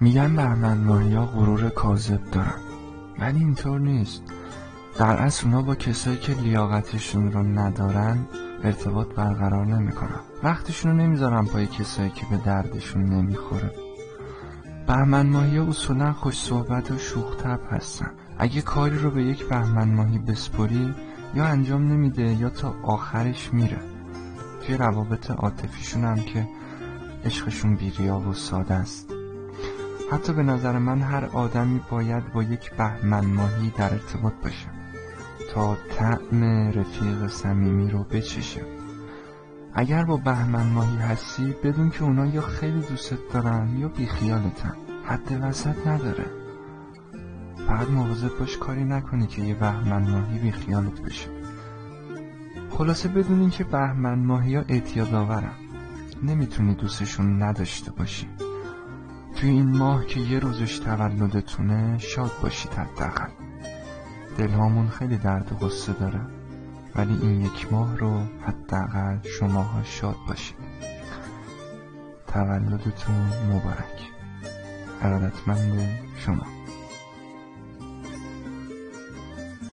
میگن بهمن ماهیا غرور کاذب دارن، ولی اینطور نیست. در اصل اونا با کسایی که لیاقتشون رو ندارن ارتباط برقرار نمیکنن، وقتشون رو نمیذارن پای کسایی که به دردشون نمیخوره. بهمن ماهیا اصولا خوش صحبت و شوخ طبع هستن. اگه کاری رو به یک بهمن ماهی بسپری یا انجام نمیده یا تا آخرش میره. توی روابط عاطفیشون هم که عشقشون بی‌ریا و ساده است. حتی به نظر من هر آدمی باید با یک بهمن ماهی در ارتباط باشه تا طعم رفیق صمیمی رو بچشه. اگر با بهمن ماهی هستی بدون که اونا یا خیلی دوست دارن یا بیخیالتن، حد وسط نداره. فقط مواظب باش کاری نکنی که یه بهمن ماهی بیخیالت بشه. خلاصه بدون این که بهمن ماهی ها اعتیادآورن، نمیتونی دوستشون نداشته باشی. توی این ماه که یه روزش تولدتونه شاد باشید. حداقل دلهامون خیلی درد و غصه داره، ولی این یک ماه رو حداقل شماها شاد باشید. تولدتون مبارک. ارادتمند شما.